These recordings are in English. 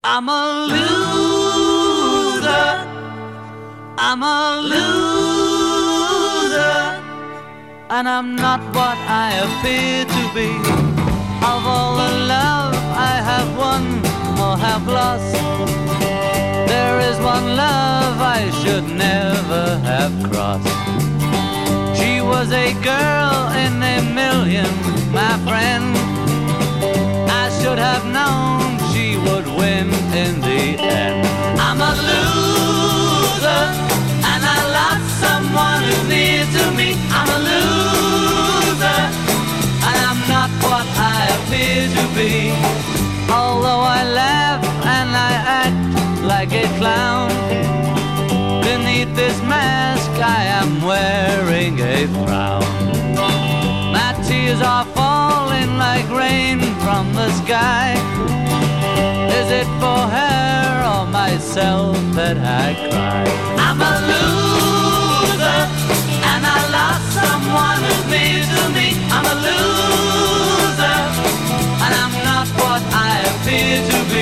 I'm a loser. I'm a loser. And I'm not what I appear to be. Of all the love I have won or have lost, there is one love I should never have crossed. She was a girl in a million, my friend. I should have known she would win in the end. I'm a loser, and I lost someone who's near to me. I'm a loser, and I'm not what I appear to be. Although I laugh and I act like a clown, beneath this mask I am wearing a frown. My tears are falling like rain from the sky. Is it for her or myself that I cry? I'm a loser, and I lost someone who's near to me. I'm a loser, and I'm not what I appear to be.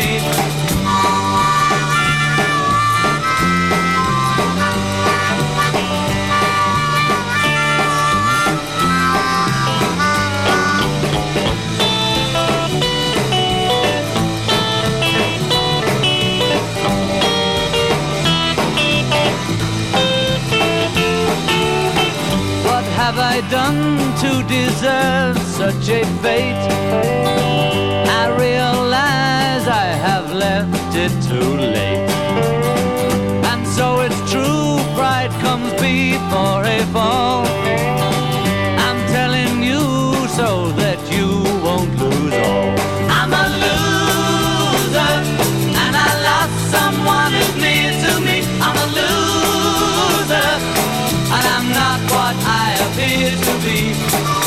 What have I done to deserve such a fate? I realize I have left it too late. And so it's true, pride comes before a fall. I'm telling you so that you won't lose all. I'm a loser, and I lost someone who's near to me. I'm a loser, and I'm not what I appear to be.